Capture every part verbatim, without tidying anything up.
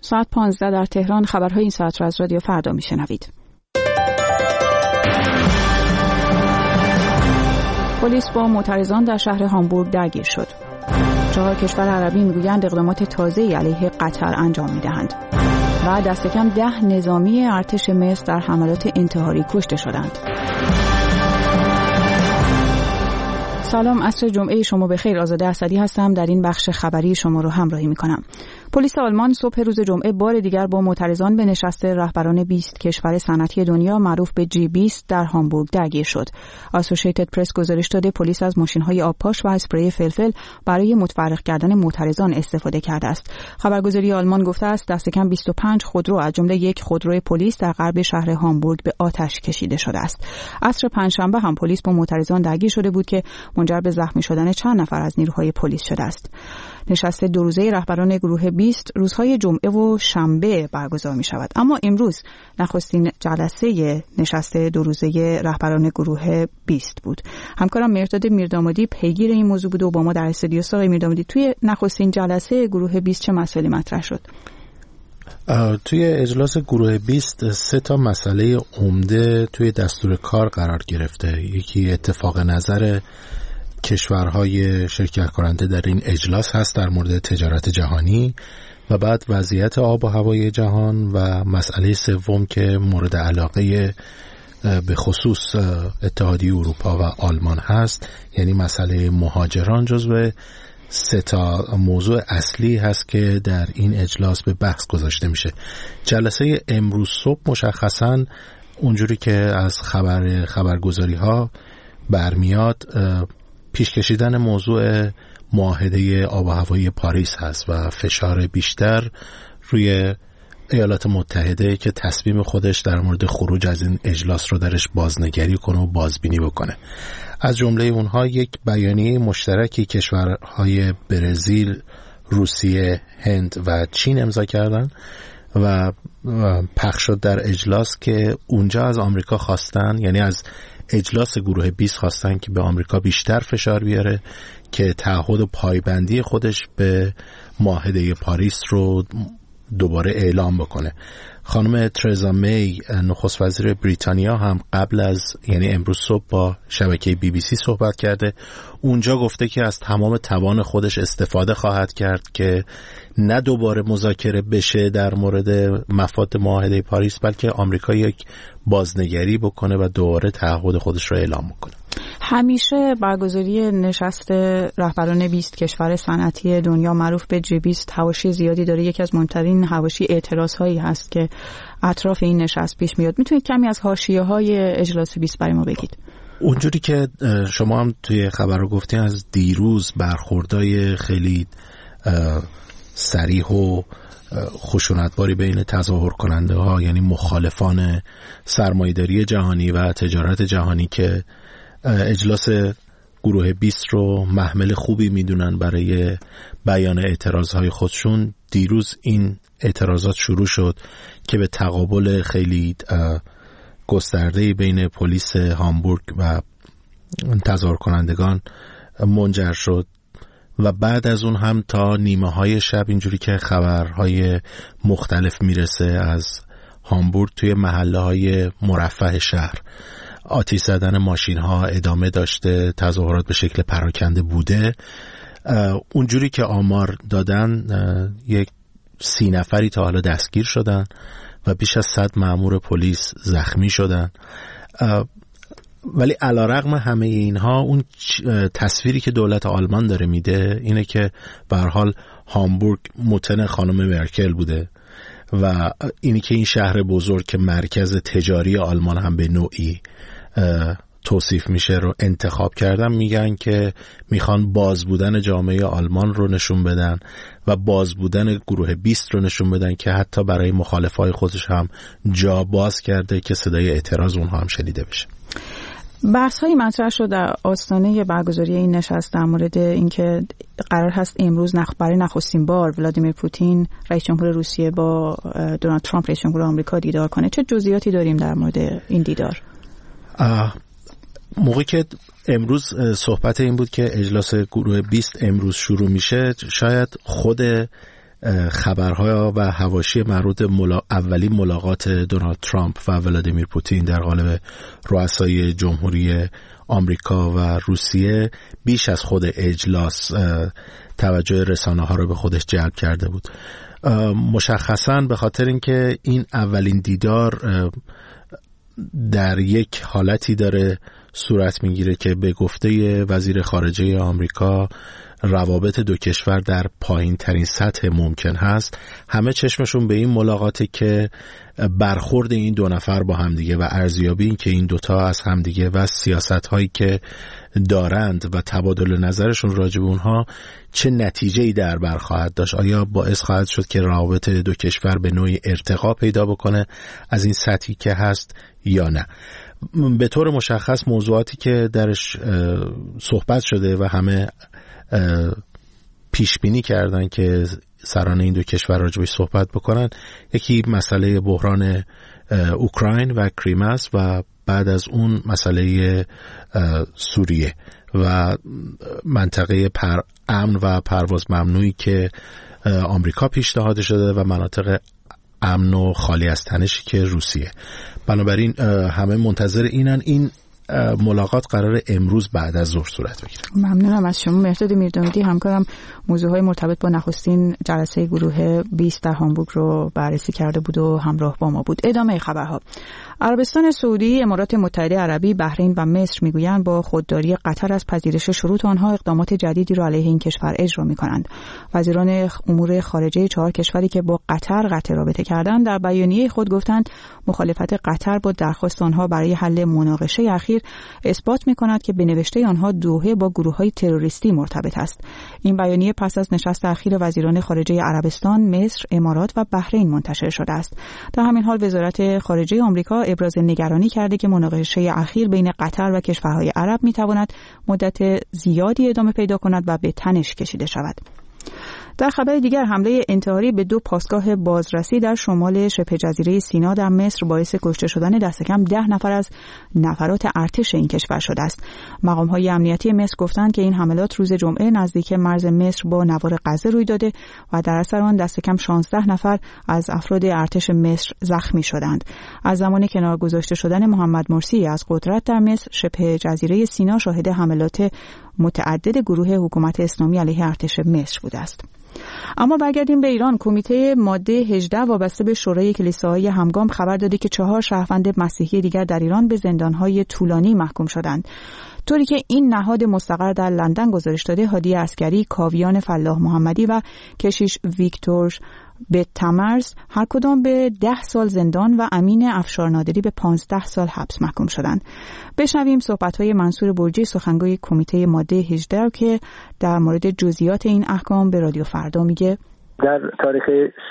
ساعت پانزده در تهران. خبرهای این ساعت را از رادیو فردا میشنوید. پلیس با معترضان در شهر هامبورگ درگیر شد. چهار کشور عربی میگویند اقدامات تازه‌ای علیه قطر انجام میدهند و دست کم ده نظامی ارتش مصر در حملات انتحاری کشته شدند. سلام، عصر جمعه شما بخیر. آزاده اسدی هستم. در این بخش خبری شما رو همراهی میکنم. پلیس آلمان صبح روز جمعه بار دیگر با معترضان به نشست رهبران بیست کشور صنعتی دنیا معروف به جی بیست در هامبورگ درگیر شد. اسوسییتد پرس گزارش داده پلیس از ماشین‌های آبپاش و اسپری فلفل برای متفرق کردن معترضان استفاده کرده است. خبرگزاری آلمان گفته است دست کم بیست و پنج خودرو از جمله یک خودروی پلیس در غرب شهر هامبورگ به آتش کشیده شده است. عصر پنجشنبه هم پلیس با معترضان درگیر شده بود که منجر به زخمی شدن چند نفر از نیروهای پلیس شده است. نشست دو روزه رهبران گروه بیست روزهای جمعه و شنبه برگزار می شود، اما امروز نخستین جلسه نشست دو روزه رهبران گروه بیست بود. همکارم مرداد میردامادی پیگیر این موضوع بود و با ما در استودیو است. آقای میردامادی، توی نخستین جلسه گروه بیست چه مسائلی مطرح شد؟ توی اجلاس گروه بیست سه تا مسئله عمده توی دستور کار قرار گرفته. یکی اتفاق نظر کشورهای شرکت کننده در این اجلاس هست در مورد تجارت جهانی و بعد وضعیت آب و هوای جهان و مسئله سوم که مورد علاقه به خصوص اتحادیه اروپا و آلمان هست، یعنی مسئله مهاجران، جزو سه تا موضوع اصلی هست که در این اجلاس به بحث گذاشته میشه. جلسه امروز صبح مشخصاً اونجوری که از خبر خبرگزاری ها برمیاد پیش کشیدن موضوع معاهده آب و هوایی پاریس هست و فشار بیشتر روی ایالات متحده که تصمیم خودش در مورد خروج از این اجلاس رو درش بازنگری کنه و بازبینی بکنه. از جمله اونها یک بیانیه مشترکی کشورهای برزیل، روسیه، هند و چین امضا کردن و پخش شد در اجلاس که اونجا از آمریکا خواستن، یعنی از اجلاس گروه بیست خواستن که به آمریکا بیشتر فشار بیاره که تعهد و پایبندی خودش به معاهده پاریس رو دوباره اعلام بکنه. خانم ترزا می، نخست وزیر بریتانیا، هم قبل از یعنی امروز صبح با شبکه بی بی سی صحبت کرده. اونجا گفته که از تمام توان خودش استفاده خواهد کرد که نه دوباره مذاکره بشه در مورد مفاد معاهده پاریس، بلکه آمریکا یک بازنگری بکنه و دوباره تعهد خودش رو اعلام بکنه. همیشه برگزاری نشست رهبران بیست کشور صنعتی دنیا معروف به جی بیست حواشی زیادی داره. یکی از مهمترین حواشی اعتراض هایی هست که اطراف این نشست پیش میاد. میتونید کمی از حاشیه های اجلاس بیست برای ما بگید؟ اونجوری که شما هم توی خبر رو گفتین، از دیروز برخوردای خیلی صریح و خشونتباری بین تظاهر کننده ها، یعنی مخالفان سرمایه‌داری جهانی و تجارت جهانی که اجلاس گروه بیست رو محمل خوبی میدونن برای بیان اعتراضهای خودشون، دیروز این اعتراضات شروع شد که به تقابل خیلی گسترده‌ای بین پلیس هامبورگ و تظاهر کنندگان منجر شد و بعد از اون هم تا نیمه های شب، اینجوری که خبرهای مختلف میرسه از هامبورگ، توی محله های مرفه شهر آتش زدن ماشین ها ادامه داشته، تظاهرات به شکل پراکنده بوده. اونجوری که آمار دادن یک سی نفری تا حالا دستگیر شدن و بیش از صد مأمور پلیس زخمی شدن. ولی علیرغم همه اینها، اون تصویری که دولت آلمان داره میده اینه که به هر حال هامبورگ متن خانم مرکل بوده و اینی که این شهر بزرگ که مرکز تجاری آلمان هم به نوعی توصیف میشه رو انتخاب کردن. میگن که میخوان باز بودن جامعه آلمان رو نشون بدن و باز بودن گروه بیست رو نشون بدن که حتی برای مخالفای خودش هم جا باز کرده که صدای اعتراض اونها هم شنیده بشه. بحث های مطرح شد در آستانه برگزاری این نشست در مورد اینکه قرار هست امروز نخ برای نخستین بار ولادیمیر پوتین رئیس جمهور روسیه با دونالد ترامپ رئیس جمهور آمریکا دیدار کنه. چه جزئیاتی داریم در مورد این دیدار؟ موقعی که امروز صحبت این بود که اجلاس گروه بیست امروز شروع میشه، شاید خود خبرها و حواشی مربوط ملا... اولین ملاقات دونالد ترامپ و ولادیمیر پوتین در قالب رؤسای جمهوری آمریکا و روسیه بیش از خود اجلاس توجه رسانه ها رو به خودش جلب کرده بود. مشخصاً به خاطر اینکه این اولین دیدار در یک حالتی داره صورت میگیره که به گفته وزیر خارجه آمریکا روابط دو کشور در پایین ترین سطح ممکن هست. همه چشمشون به این ملاقاته که برخورد این دو نفر با همدیگه و ارزیابی این که این دوتا از همدیگه و سیاست هایی که دارند و تبادل نظرشون راجع به اونها چه نتیجه‌ای در بر خواهد داشت. آیا باعث خواهد شد که روابط دو کشور به نوعی ارتقا پیدا بکنه از این سطحی که هست یا نه؟ به طور مشخص موضوعاتی که درش صحبت شده و همه پیش بینی کردن که سران این دو کشور راجبش صحبت بکنن، یکی مسئله بحران اوکراین و کریم است و بعد از اون مسئله سوریه و منطقه پر امن و پرواز ممنوعی که آمریکا پیشنهاد شده و مناطق امن و خالی از تنشی که روسیه. بنابراین همه منتظر اینن. این ملاقات قرار امروز بعد از ظهر صورت بگیره. ممنونم از شما مهرداد میردامیدی. همکارم موضوعهای مرتبط با نخستین جلسه گروه بیست در هامبورگ رو بررسی کرده بود و همراه با ما بود. ادامه خبرها. عربستان سعودی، امارات متحده عربی، بحرین و مصر میگویند با خودداری قطر از پذیرش شروط آنها اقدامات جدیدی را علیه این کشور اجرا می‌کنند. وزیران امور خارجه چهار کشوری که با قطر قطع رابطه کردند در بیانیه خود گفتند مخالفت قطر با درخواست آنها برای حل مناقشه اخیر اثبات می‌کند که به نوشته آنها دوحه با گروه‌های تروریستی مرتبط است. این بیانیه پس از نشست اخیر وزیران خارجه عربستان، مصر، امارات و بحرین منتشر شده است. در همین حال وزارت خارجه آمریکا ابراز نگرانی کرده که مناقشه اخیر بین قطر و کشورهای عرب می‌تواند مدت زیادی ادامه پیدا کند و به تنش کشیده شود. در خبر دیگر، حمله انتحاری به دو پاسگاه بازرسی در شمال شبه جزیره سینا در مصر باعث کشته شدن دست کم ده نفر از نفرات ارتش این کشور شده است. مقام‌های امنیتی مصر گفتند که این حملات روز جمعه نزدیک مرز مصر با نوار غزه روی داده و در اثر آن دست کم شانزده نفر از افراد ارتش مصر زخمی شدند. از زمان کنار گذاشته شدن محمد مرسی از قدرت در مصر، شبه جزیره سینا شاهد حملات متعدد گروه حکومت اسلامی علیه ارتش مصر بوده است. اما برگردیم به ایران. کمیته ماده هجده وابسته به شورای کلیساهای همگام خبر داده که چهار شهروند مسیحی دیگر در ایران به زندانهای طولانی محکوم شدند. طوری که این نهاد مستقر در لندن گزارش داده، هادی عسکری، کاویان فلاح محمدی و کشیش ویکتور به تمرز هر کدام به ده سال زندان و امین افشار نادری به پانزده سال حبس محکوم شدند. بشنویم صحبت‌های منصور برجی، سخنگوی کمیته ماده هجده که در مورد جزئیات این احکام به رادیو فردا میگه. در تاریخ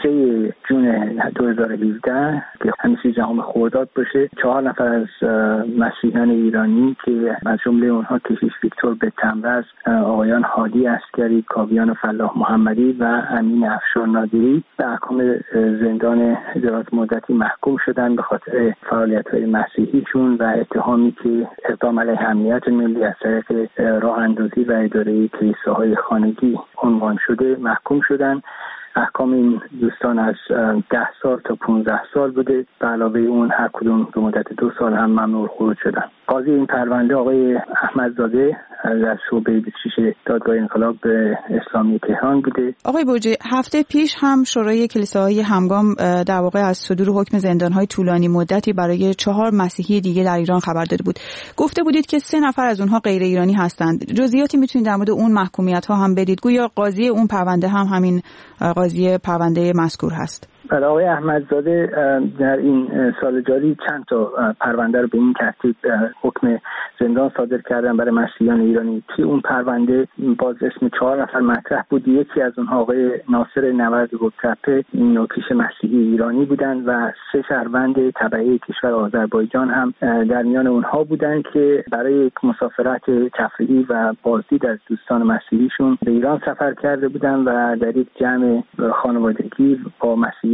سه جون دو هزار و هفده که همین سیزدهم خرداد باشه، چهار نفر از مسیحیان ایرانی که از جمله اونها کشیش ویکتور به تمرز، آقایان هادی عسکری، کاویان فلاح محمدی و امین افشار نادری به احکام زندان دراز مدتی محکوم شدند به خاطر فعالیت‌های مسیحیشون و اتهامی که اقدام علیه امنیت ملی از طریق راه اندازی و اداره کلیساهای خانگی عنوان شده محکوم شدند. احکام این دوستان از ده سال تا پانزده سال بوده. به علاوه اون هر کدوم به مدت دو سال هم ممنوع خروج شدن. قاضی این پرونده آقای احمدزاده از شعبه بیست و شش دادگاه انقلاب اسلامی تهران بوده. آقای برجی، هفته پیش هم شورای کلیساهای همگام در واقع از صدور حکم زندان‌های طولانی مدتی برای چهار مسیحی دیگه در ایران خبر داده بود. گفته بودید که سه نفر از اونها غیر ایرانی هستند. جزئیاتی میتونید در مورد اون محکومیت‌ها هم بدید؟ گویا قاضی اون پرونده هم همین قاضی پرونده مذکور هست. بله، آقای احمدزاده در این سال جاری چند تا پرونده رو به این ترتیب حکم زندان صادر کردن برای مسیحیان ایرانی که اون پرونده باز اسم چهار نفر مطرح بود. یکی از اونها آقای ناصر نورد گلتپه، این نوکیش مسیحی ایرانی بودن و سه شهروند تبعه کشور آذربایجان هم در میان اونها بودن که برای مسافرت تفریحی و بازدید از دوستان مسیحیشون به ایران سفر کرده بودن و در یک جمع خانوادگی با مسیحیان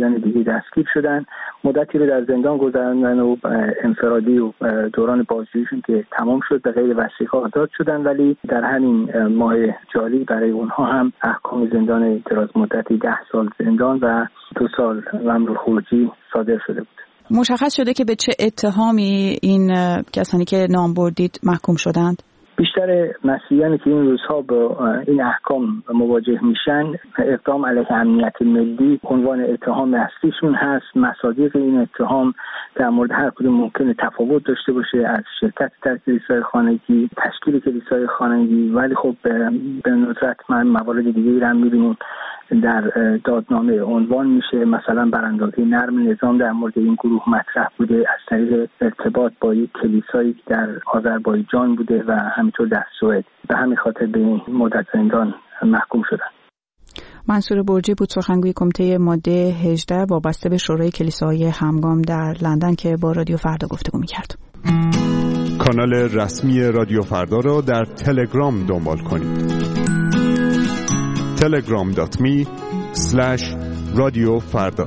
مسیحیان دیگه دستگیر شدن، مدتی رو در زندان گذروندن و انفرادی و دوران بازجوییشون که تمام شد به غیر وثیقه آزاد شدن، ولی در همین ماه جاری برای اونها هم احکام زندان دراز مدتی ده سال زندان و دو سال ممنوع خروجی صادر شده بود. مشخص شده که به چه اتهامی این کسانی که نام بردید محکوم شدند؟ بیشتر مسیحیانی که این روزها با این احکام مواجه میشن، اقدام علیه امنیت ملی عنوان اتهام اصلیشون هست. مصادیق این اتهام در مورد هر کدوم ممکنه تفاوت داشته باشه، از شرکت در کلیسای خانگی، تشکیل کلیسای خانگی، ولی خب به ندرت من موارد دیگه‌ای رو می‌بینیم در دادنامه عنوان میشه. مثلا براندازی نرم نظام در مورد این گروه مطرح بوده از طریق ارتباط با یک کلیسایی که در آذربایجان بوده و همینطور در سوئد. به همین خاطر به این مدت زندان محکوم شدن. منصور برجی بود، سخنگوی کمیته ماده هجده وابسته به شورای کلیساهای همگام در لندن که با رادیو فردا گفتگو می‌کرد. کانال رسمی رادیو فردا را در تلگرام دنبال کنید. تلگرام دات می اسلش رادیو فردا.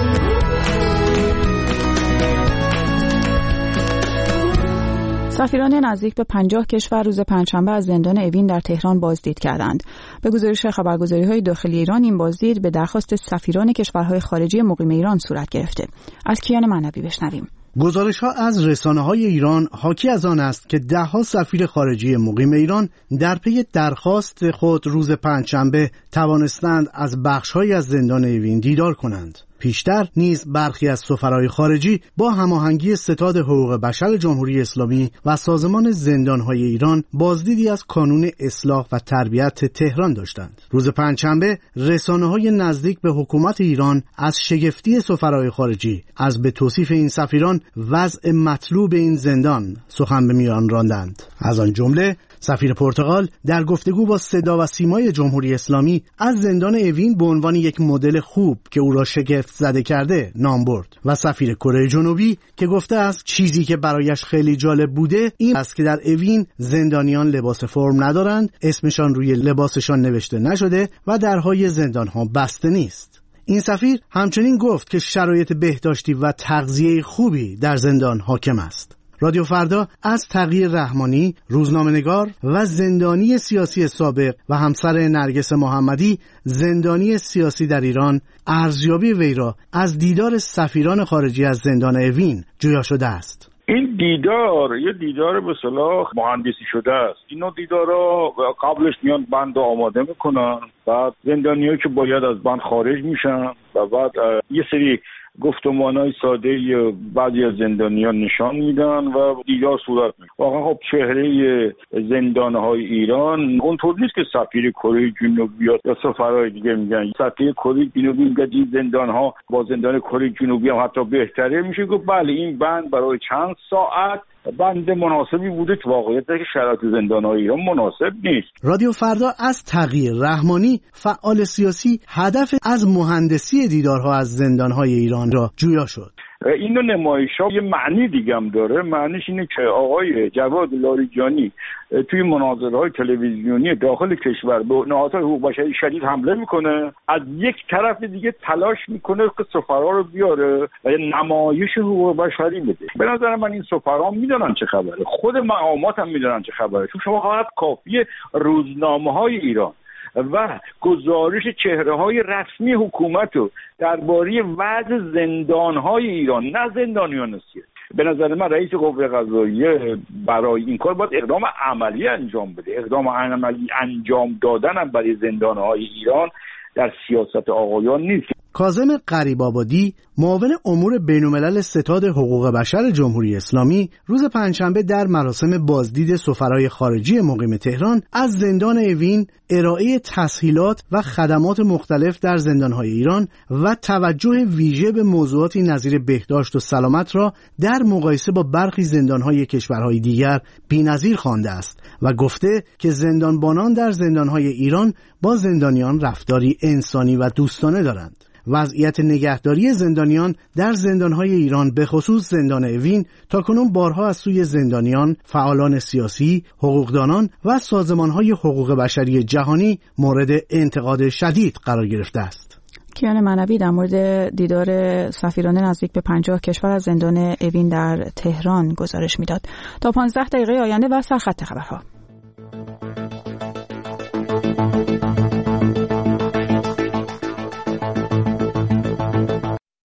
سفیران نزدیک به پنجاه کشور روز پنجشنبه از زندان اوین در تهران بازدید کردند. به گزارش خبرگزاری‌های داخلی ایران این بازدید به درخواست سفیران کشورهای خارجی مقیم ایران صورت گرفته. از کیان معنوی بشنویم. گزارش‌ها از رسانه‌های ایران حاکی از آن است که ده‌ها سفیر خارجی مقیم ایران در پی درخواست خود روز پنجشنبه توانستند از بخش‌هایی از زندان اوین دیدار کنند. پیشتر نیز برخی از سفرای خارجی با هماهنگی ستاد حقوق بشر جمهوری اسلامی و سازمان زندان‌های ایران بازدیدی از کانون اصلاح و تربیت تهران داشتند. روز پنجشنبه رسانه‌های نزدیک به حکومت ایران از شگفتی سفرای خارجی از به توصیف این سفیران وضع مطلوب این زندان سخن به میان راندند. از آن جمله سفیر پرتغال در گفتگو با صدا و سیمای جمهوری اسلامی از زندان اوین به عنوان یک مدل خوب که او را شگفت زده کرده نام برد و سفیر کره جنوبی که گفته است چیزی که برایش خیلی جالب بوده این است که در اوین زندانیان لباس فرم ندارند، اسمشان روی لباسشان نوشته نشده و درهای زندانها بسته نیست. این سفیر همچنین گفت که شرایط بهداشتی و تغذیه خوبی در زندان حاکم است. رادیو فردا از تغییر رحمانی، روزنامه‌نگار و زندانی سیاسی سابق و همسر نرگس محمدی زندانی سیاسی در ایران ارزیابی وی را از دیدار سفیران خارجی از زندان اوین جویا شده است. این دیدار یه دیدار به اصطلاح مهندسی شده است. اینا دیدارا قبلش میان بند آماده میکنن، بعد زندانیایی که باید از بند خارج میشن و بعد یه سری گفتمانهای ساده بعضی از زندانیان نشان میدن و دیدار صورت میگیره. واقعا خب چهره زندانهای ایران اونطور نیست که سفیر کره جنوبی یا سفرهای دیگه میگن سفیر کره جنوبی میگه این زندانها با زندان کره جنوبی هم حتی بهتره. میشه گفت بله این بند برای چند ساعت بند مناسبی بوده که واقعیت که شرایط زندان‌های ایران مناسب نیست. رادیو فردا از تغییر رحمانی فعال سیاسی هدف از مهندسی دیدارها از زندان‌های ایران را جویا شد. این نوع نمایش‌ها یه معنی دیگه هم داره. معنیش اینه که آقای جواد لاریجانی توی مناظره‌های تلویزیونی داخل کشور به نهادهای حقوق بشری شدید حمله میکنه، از یک طرف دیگه تلاش میکنه که سفرا رو بیاره و نمایش حقوق بشری بده. به نظر من این سفرا میدونن چه خبره، خود مقامات هم میدونن چه خبره، چون شما فقط کافیه روزنامه‌های ایران و گزارش چهره‌های رسمی حکومت رو درباره وضع زندان‌های ایران، نه زندانیان سیاسی. به نظر من رئیس قوه قضاییه برای این کار باید اقدام عملی انجام بده. اقدام عملی انجام دادن هم برای زندان‌های ایران در سیاست آقایان نیست. کاظم غریب‌آبادی، معاون امور بین‌الملل ستاد حقوق بشر جمهوری اسلامی، روز پنجشنبه در مراسم بازدید سفرای خارجی مقیم تهران از زندان اوین ارائه تسهیلات و خدمات مختلف در زندان‌های ایران و توجه ویژه به موضوعاتی نظیر بهداشت و سلامت را در مقایسه با برخی زندان‌های کشورهای دیگر بی‌نظیر خوانده است و گفته که زندانبانان در زندان‌های ایران با زندانیان رفتاری انسانی و دوستانه دارند. وضعیت نگهداری زندانیان در زندان‌های ایران به خصوص زندان اوین تاکنون بارها از سوی زندانیان، فعالان سیاسی، حقوقدانان و سازمان‌های حقوق بشری جهانی مورد انتقاد شدید قرار گرفته است. کیان معنوی در مورد دیدار سفیران نزدیک به پنجاه کشور از زندان اوین در تهران گزارش میداد. تا پانزده دقیقه آینده و سرخط خبرها.